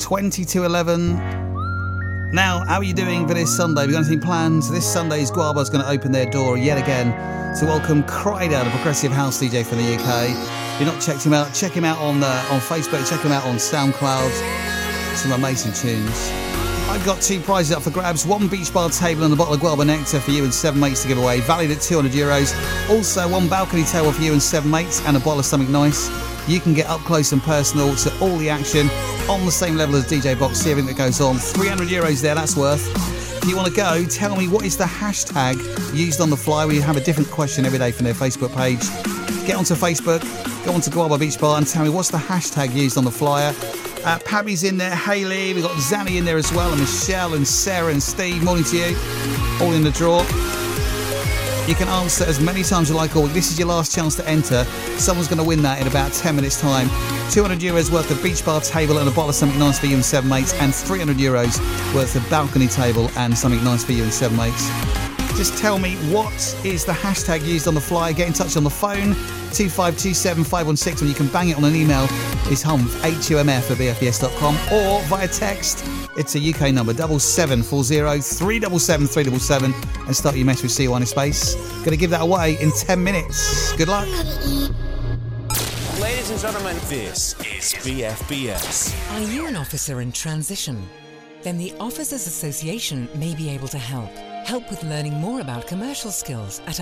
20 to 11. Now, how are you doing for this Sunday? Have you got anything planned? This Sunday's Guava's going to open their door yet again to welcome Kryder, the progressive house DJ from the UK. If you're not checked him out, check him out on Facebook, check him out on SoundCloud. Some amazing tunes. I've got 2 prizes up for grabs. 1 beach bar table and a bottle of Guava Nectar for you and 7 mates to give away, valued at €200. Also, 1 balcony table for you and 7 mates and a bottle of something nice. You can get up close and personal to all the action on the same level as DJ Box, see everything that goes on. €300 there, that's worth. If you want to go, tell me what is the hashtag used on the fly. We have a different question every day from their Facebook page. Get onto Facebook, go onto Guava Beach Bar and tell me what's the hashtag used on the flyer. Pabby's in there, Hayley, we've got Zanny in there as well, and Michelle and Sarah and Steve. Morning to you. All in the draw. You can answer as many times as you like all week. This is your last chance to enter. Someone's going to win that in about 10 minutes' time. €200 worth of beach bar table and a bottle of something nice for you and 7 mates, and €300 worth of balcony table and something nice for you and 7 mates. Just tell me what is the hashtag used on the fly. Get in touch on the phone, 2527 516, or you can bang it on an email. It's humf@bfbs.com, or via text. It's a UK number, 7740 377 377, and start your message with CY in a space. Going to give that away in 10 minutes. Good luck. Ladies and gentlemen, this is BFBS. Are you an officer in transition? Then the Officers Association may be able to help. Help with learning more about commercial skills at